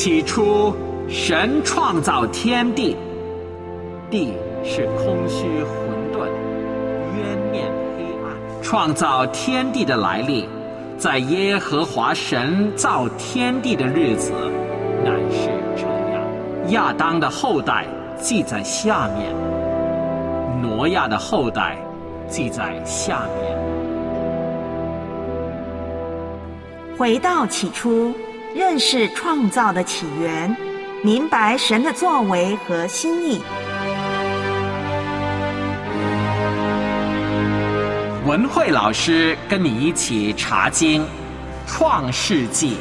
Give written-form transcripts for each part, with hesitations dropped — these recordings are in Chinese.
起初，神创造天地，地是空虚混沌，渊面黑暗。创造天地的来历，在耶和华神造天地的日子，乃是这样。亚当的后代记在下面，挪亚的后代记在下面。 回到起初，认识创造的起源，明白神的作为和心意。 文慧老师跟你一起查经《创世纪》。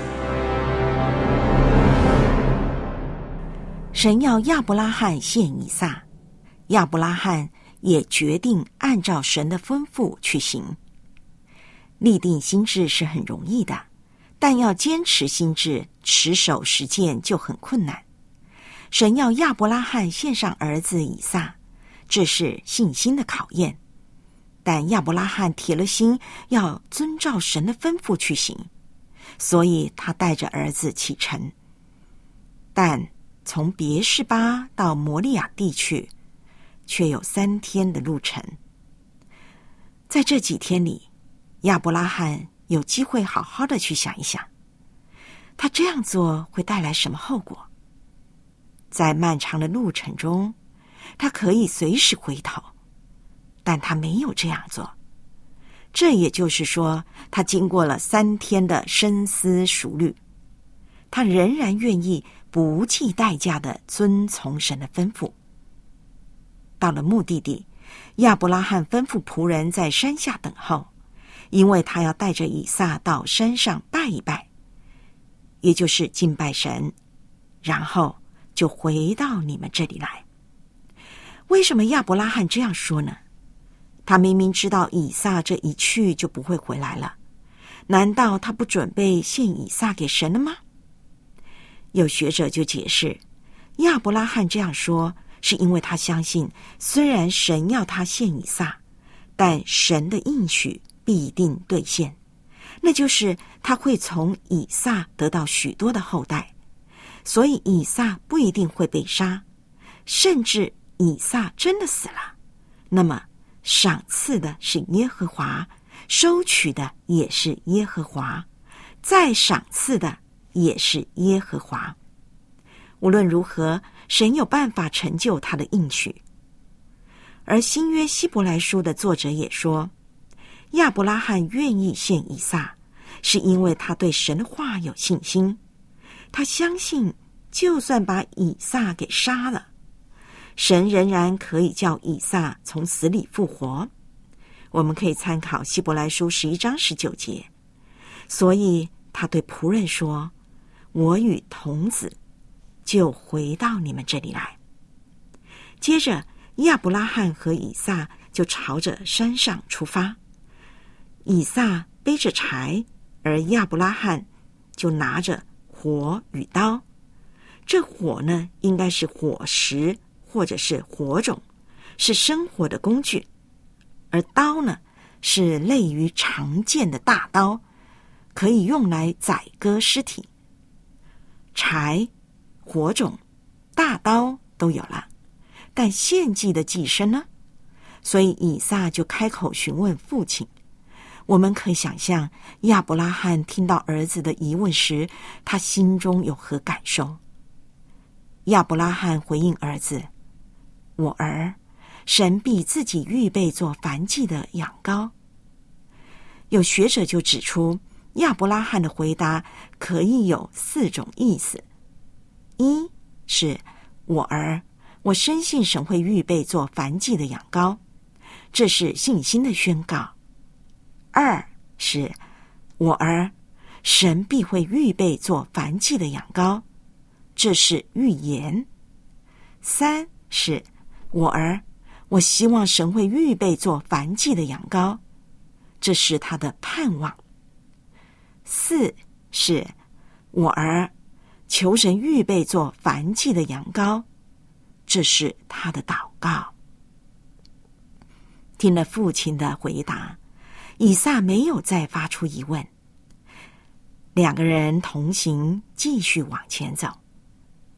神要亚伯拉罕献以撒，亚伯拉罕也决定按照神的吩咐去行。立定心志是很容易的，但要坚持心志，持守实践就很困难。神要亚伯拉罕献上儿子以撒，这是信心的考验。但亚伯拉罕铁了心要遵照神的吩咐去行，所以他带着儿子启程。但从别是巴到摩利亚地去，却有3天的路程。在这几天里，亚伯拉罕有机会好好的去想一想，他这样做会带来什么后果。在漫长的路程中，他可以随时回头，但他没有这样做。这也就是说，他经过了3天的深思熟虑，他仍然愿意不计代价地遵从神的吩咐。到了目的地，亚伯拉罕吩咐仆人在山下等候，因为他要带着以撒到山上拜一拜，也就是敬拜神，然后就回到你们这里来。为什么亚伯拉罕这样说呢？他明明知道以撒这一去就不会回来了，难道他不准备献以撒给神了吗？有学者就解释，亚伯拉罕这样说是因为他相信，虽然神要他献以撒，但神的应许必定兑现，那就是他会从以撒得到许多的后代，所以以撒不一定会被杀，甚至以撒真的死了，那么赏赐的是耶和华，收取的也是耶和华，再赏赐的也是耶和华。无论如何，神有办法成就他的应许。而新约希伯来书的作者也说，亚伯拉罕愿意献以撒，是因为他对神的话有信心，他相信就算把以撒给杀了，神仍然可以叫以撒从死里复活。我们可以参考希伯来书11章19节。所以他对仆人说，我与童子就回到你们这里来。接着亚伯拉罕和以撒就朝着山上出发，以撒背着柴，而亚伯拉罕就拿着火与刀。这火呢，应该是火石或者是火种，是生活的工具，而刀呢，是类于常见的大刀，可以用来宰割尸体。柴、火种、大刀都有了，但献祭的祭牲呢？所以以撒就开口询问父亲。我们可以想象亚伯拉罕听到儿子的疑问时，他心中有何感受。亚伯拉罕回应儿子，我儿，神必自己预备做燔祭的羊羔。有学者就指出，亚伯拉罕的回答可以有4种意思。一是，我儿，我深信神会预备做燔祭的羊羔，这是信心的宣告。2是，我儿，神必会预备做燔祭的羊羔，这是预言。3是，我儿，我希望神会预备做燔祭的羊羔，这是他的盼望。4是，我儿，求神预备做燔祭的羊羔，这是他的祷告。听了父亲的回答，以撒没有再发出疑问。2个人同行，继续往前走。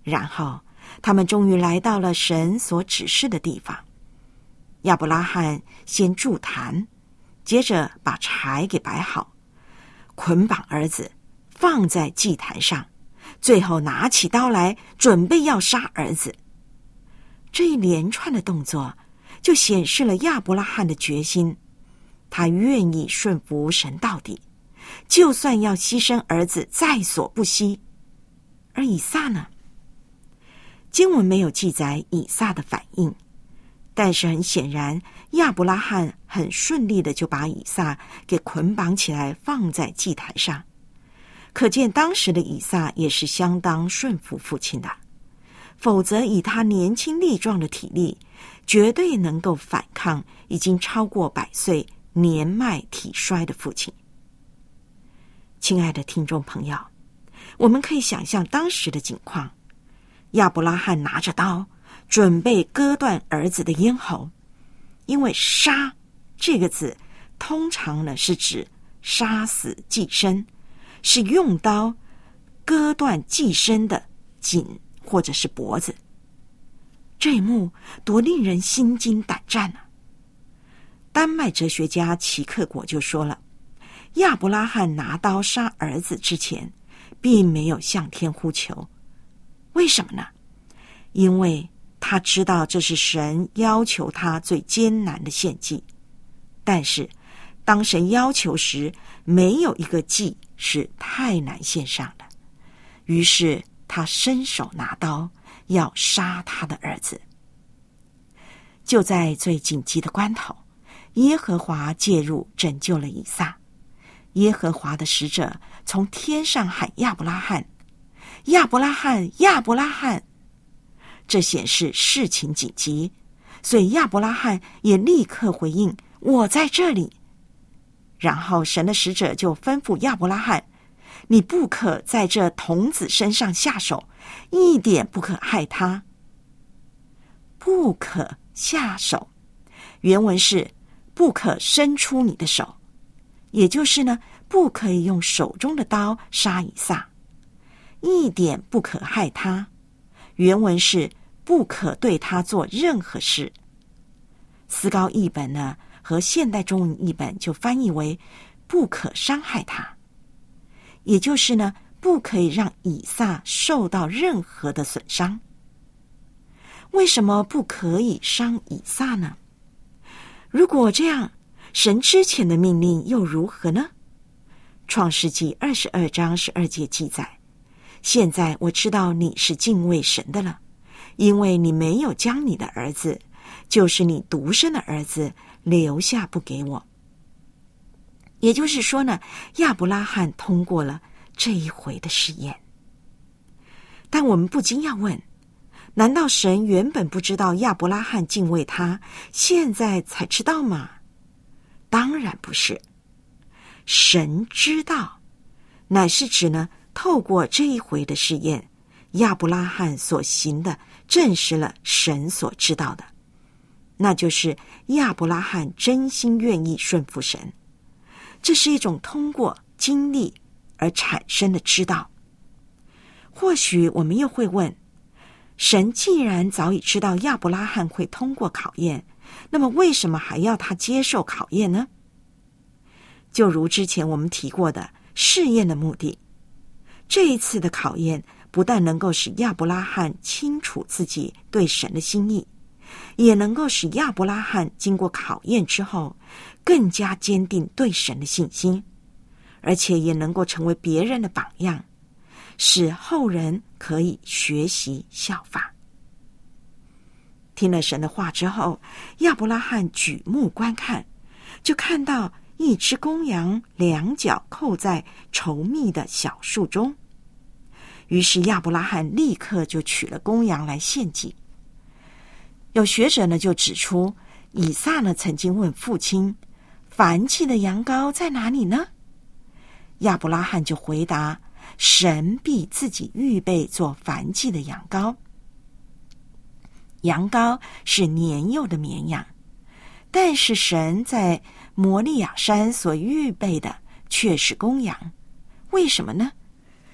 然后他们终于来到了神所指示的地方。亚伯拉罕先筑坛，接着把柴给摆好，捆绑儿子放在祭坛上，最后拿起刀来准备要杀儿子。这一连串的动作就显示了亚伯拉罕的决心，他愿意顺服神到底，就算要牺牲儿子在所不惜。而以撒呢？经文没有记载以撒的反应，但是很显然亚伯拉罕很顺利的就把以撒给捆绑起来放在祭坛上，可见当时的以撒也是相当顺服父亲的，否则以他年轻力壮的体力，绝对能够反抗已经超过100岁年迈体衰的父亲。亲爱的听众朋友，我们可以想象当时的景况，亚伯拉罕拿着刀准备割断儿子的咽喉，因为杀这个字通常呢是指杀死祭牲，是用刀割断祭牲的颈或者是脖子。这一幕多令人心惊胆战啊！丹麦哲学家齐克果就说了，亚伯拉罕拿刀杀儿子之前并没有向天呼求。为什么呢？因为他知道这是神要求他最艰难的献祭，但是当神要求时，没有一个祭是太难献上的，于是他伸手拿刀要杀他的儿子。就在最紧急的关头，耶和华介入拯救了以撒。耶和华的使者从天上喊亚伯拉罕，亚伯拉罕，亚伯拉罕。这显示事情紧急，所以亚伯拉罕也立刻回应，我在这里。然后神的使者就吩咐亚伯拉罕，你不可在这童子身上下手，一点不可害他。不可下手，原文是不可伸出你的手，也就是呢，不可以用手中的刀杀以撒，一点不可害他，原文是不可对他做任何事。思高译本呢和现代中文译本就翻译为不可伤害他，也就是呢，不可以让以撒受到任何的损伤。为什么不可以伤以撒呢？如果这样，神之前的命令又如何呢？创世纪22章12节记载，现在我知道你是敬畏神的了，因为你没有将你的儿子，就是你独生的儿子留下不给我。也就是说呢，亚伯拉罕通过了这一回的试验。但我们不禁要问，难道神原本不知道亚伯拉罕敬畏他，现在才知道吗？当然不是。神知道，乃是指呢，透过这一回的试验，亚伯拉罕所行的证实了神所知道的，那就是亚伯拉罕真心愿意顺服神。这是一种通过经历而产生的知道。或许我们又会问，神既然早已知道亚伯拉罕会通过考验，那么为什么还要他接受考验呢？就如之前我们提过的试验的目的，这一次的考验不但能够使亚伯拉罕清楚自己对神的心意，也能够使亚伯拉罕经过考验之后更加坚定对神的信心，而且也能够成为别人的榜样，使后人可以学习效法。听了神的话之后，亚伯拉罕举目观看，就看到一只公羊两脚扣在稠密的小树中。于是亚伯拉罕立刻就取了公羊来献祭。有学者呢就指出，以撒呢曾经问父亲，燔祭的羊羔在哪里呢？亚伯拉罕就回答，神必自己预备做燔祭的羊羔。羊羔是年幼的绵羊，但是神在摩利亚山所预备的却是公羊。为什么呢？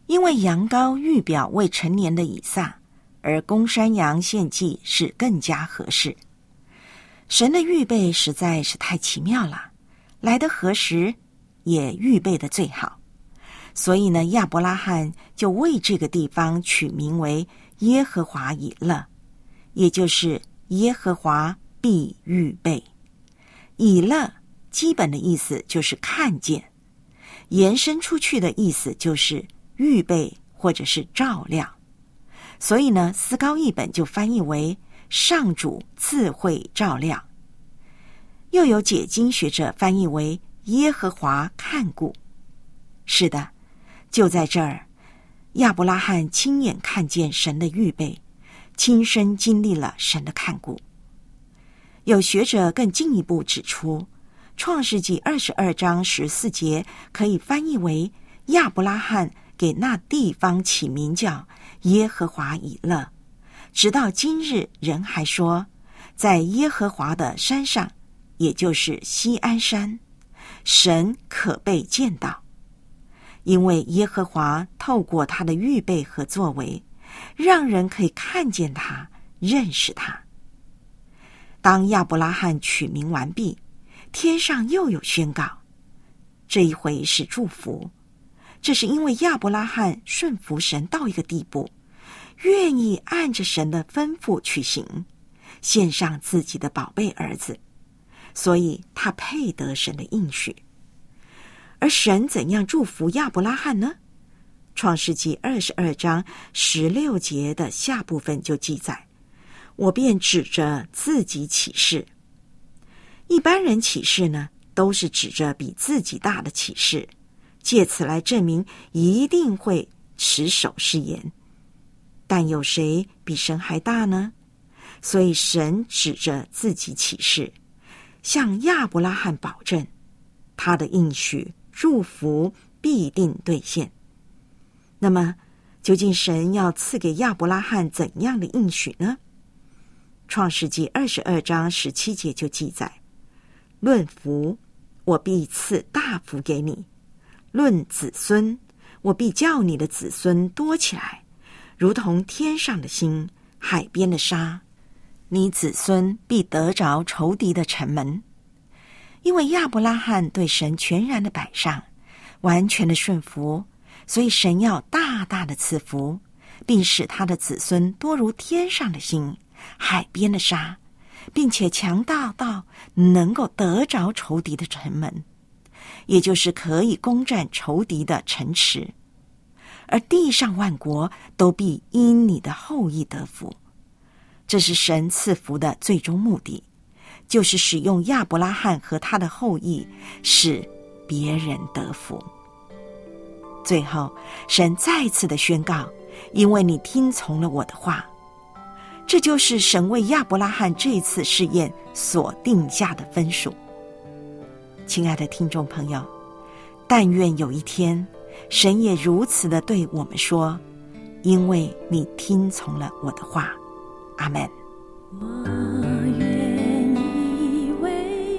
因为羊羔预表未成年的以撒，而公山羊献祭是更加合适。神的预备实在是太奇妙了，来得何时也预备得最好。所以呢，亚伯拉罕就为这个地方取名为耶和华以勒，也就是耶和华必预备。以勒基本的意思就是看见，延伸出去的意思就是预备或者是照亮。所以呢，思高译本就翻译为上主自会照亮，又有解经学者翻译为耶和华看顾。是的，就在这儿，亚伯拉罕亲眼看见神的预备，亲身经历了神的看顾。有学者更进一步指出，创世纪22章14节可以翻译为亚伯拉罕给那地方起名叫耶和华以勒，直到今日人还说，在耶和华的山上，也就是锡安山，神可被见到。因为耶和华透过他的预备和作为，让人可以看见他，认识他。当亚伯拉罕取名完毕，天上又有宣告，这一回是祝福。这是因为亚伯拉罕顺服神到一个地步，愿意按着神的吩咐去行，献上自己的宝贝儿子，所以他配得神的应许。而神怎样祝福亚伯拉罕呢？创世纪22章16节的下部分就记载，我便指着自己起誓。一般人起誓呢，都是指着比自己大的起誓，借此来证明一定会持守誓言。但有谁比神还大呢？所以神指着自己起誓，向亚伯拉罕保证，他的应许祝福必定兑现。那么究竟神要赐给亚伯拉罕怎样的应许呢？创世纪22章17节就记载，论福，我必赐大福给你；论子孙，我必叫你的子孙多起来，如同天上的星，海边的沙。你子孙必得着仇敌的城门。因为亚伯拉罕对神全然的摆上，完全的顺服，所以神要大大的赐福，并使他的子孙多如天上的星，海边的沙，并且强大到能够得着仇敌的城门，也就是可以攻占仇敌的城池。而地上万国都必因你的后裔得福。这是神赐福的最终目的，就是使用亚伯拉罕和他的后裔，使别人得福。最后，神再次的宣告，因为你听从了我的话。这就是神为亚伯拉罕这一次试验所定下的分数。亲爱的听众朋友，但愿有一天，神也如此的对我们说，因为你听从了我的话。阿们。 我愿意为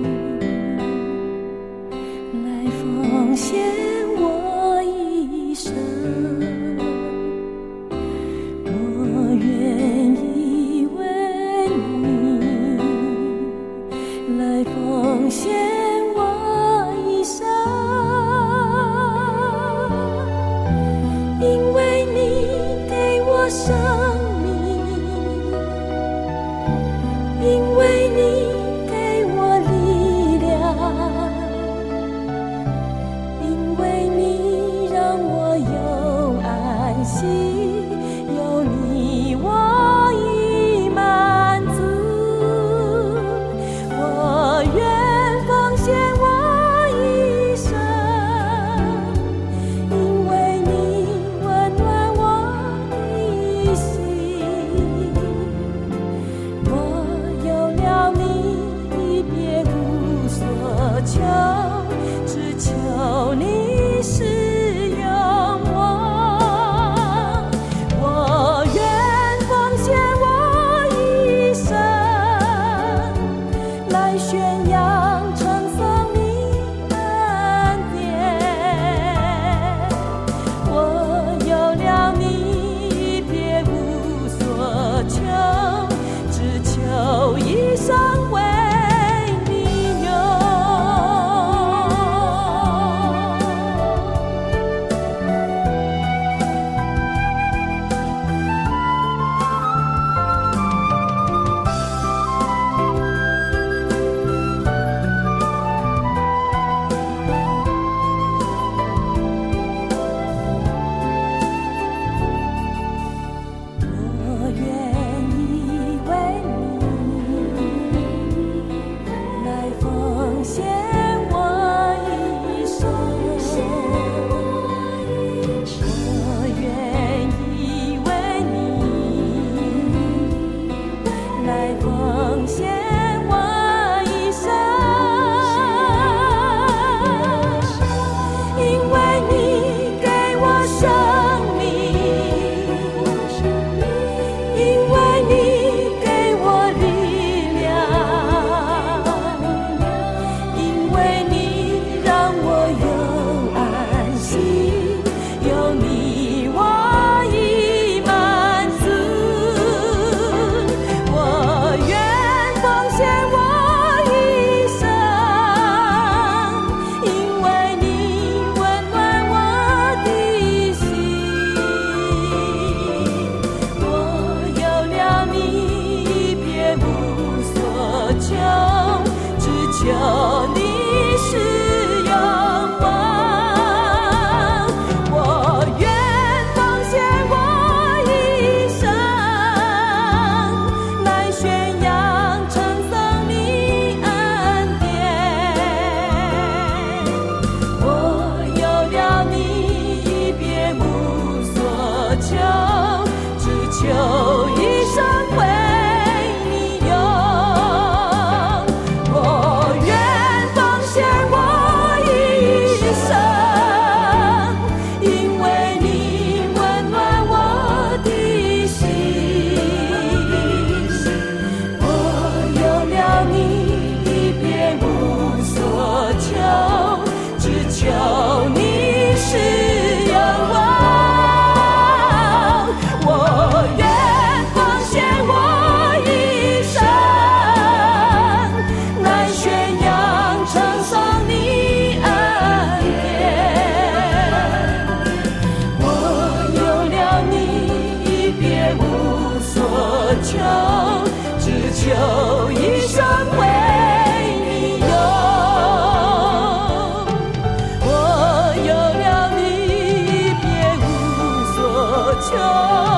你来奉献我一生，我愿意为你来奉献我一生，因为你给我生命，因为你给我力量，因为你让我有安息，有你我已满足。我愿奉献我一生，因为你温暖我的心。我有了求，只求你是永王。我愿奉献我一生，来宣扬称颂你恩典。我有了你，别无所求，只求一生为你用。我愿奉献我一生，因为你温暖我的心。我有了你，别无所求，只求你是永王。我愿奉献我一生，来宣扬称颂你恩典。我有了你，别无所求，只求一生为你用。我有了你，别无所求。